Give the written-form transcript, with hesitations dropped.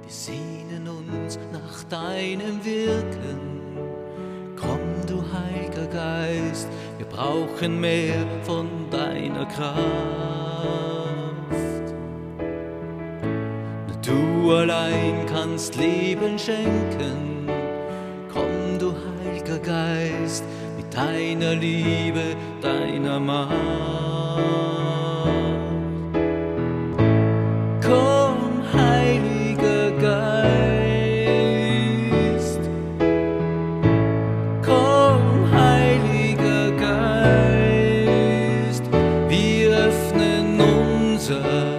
Wir sehnen uns nach deinem Wirken. Komm, du Heiliger Geist, wir brauchen mehr von deiner Kraft. Nur du allein kannst Leben schenken. Komm, du Heiliger Geist, mit deiner Liebe, deiner Macht. Komm, Heiliger Geist, komm, Heiliger Geist, wir öffnen unser